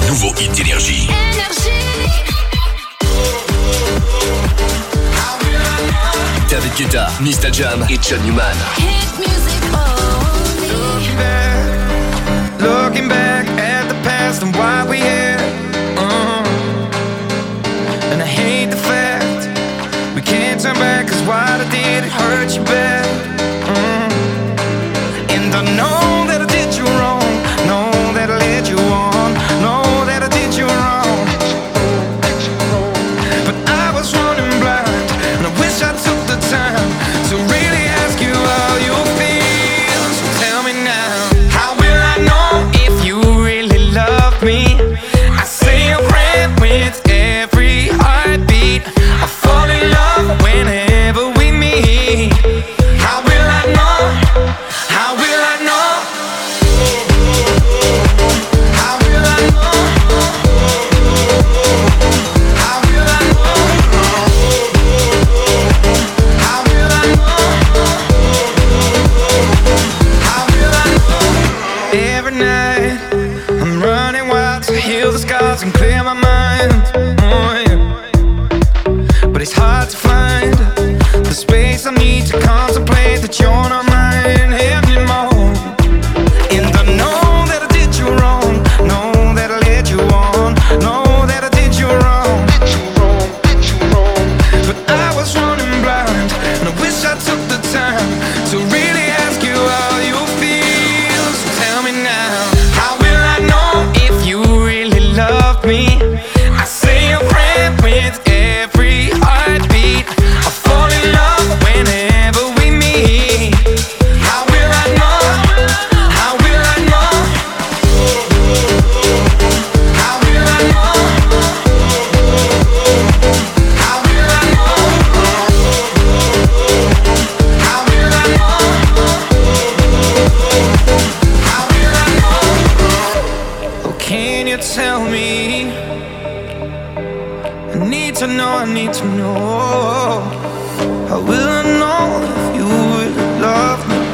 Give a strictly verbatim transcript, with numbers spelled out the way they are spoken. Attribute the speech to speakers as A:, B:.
A: nouveau hit d'Énergie. David Guetta, Mista Jam et John Newman.
B: Looking back, looking back at the past and why we here. uh, And I hate the fact we can't turn back, cause what I did, it hurt you bad. uh, And I know that I did you wrong, know that I led you on, know that I did you wrong. But I was running blind, and I wish I took the time to really ask you how you feel. So tell me now, how will I know if you really love me? I say a prayer with every heartbeat. I fall in love whenever we meet. How will I know? How will I know? How will I know? How will I know? How will I know? How will I know? Every night I'm running wild to heal the scars and clear my mind. Oh, yeah. But it's hard to find the space I need to contemplate that you're not mine anymore. And I know that I did you wrong, know that I led you on, know that I did you wrong. But I was running blind, and I wish I took the time to really ask you how you feel. So tell me now, how will I know if you really love me? I say a prayer with every heartbeat. I fall in love whenever we meet. How will I know? How will I know? How will I know? How will I know? How will I know? How will I know? Oh, can you tell me? I need to know, I need to know. How will I know if you really love me?